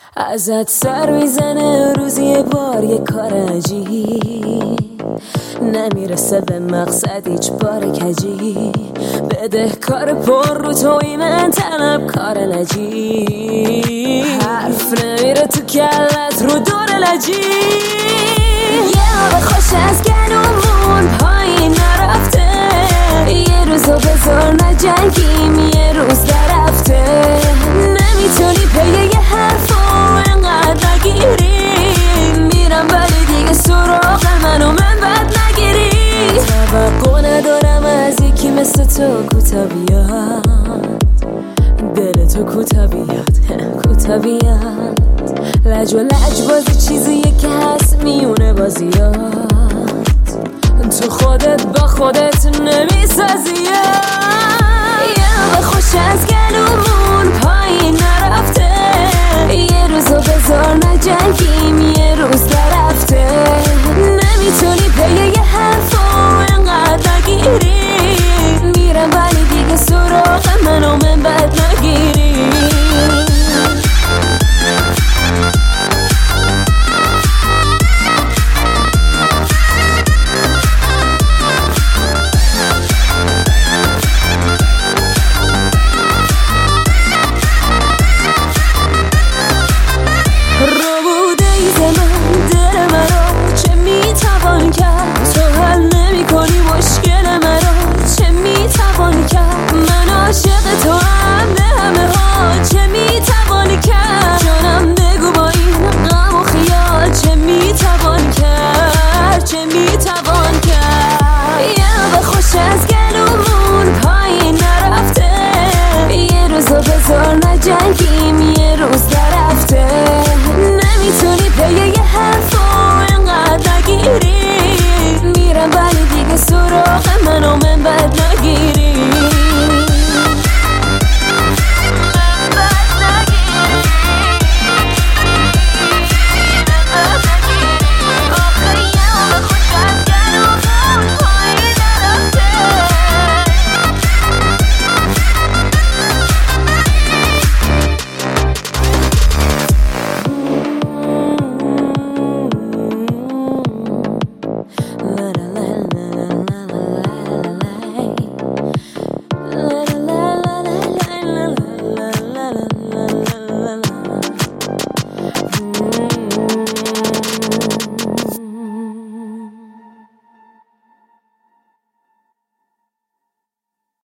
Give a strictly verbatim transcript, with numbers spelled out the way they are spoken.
ازت سر میزنه روزی یه بار یه کار عجیب، نمیرسه به مقصد هیچ بار کجی، بده کار پر رو توی من طلب کار نجیب، حرف نمیره تو کلت رو دور لجی، یه آب خوش از گلومون پایین نرفته، یه روزو بذار نجنگیم یه روز درفته، نمیتونی پی یه حرفو انقدر نگیری، میرم ولی دیگه سراغ منو من بد نگیری، توقع ندارم از یکی مثل تو کوتا بیاد، دل تو کوتا بیاد کوتا بیاد، لج و لج بازی چیزیه که هست میونه بازیات، تو خودت با خودت نمیسازی، یه آب خوش از گلومون پایین نرفته،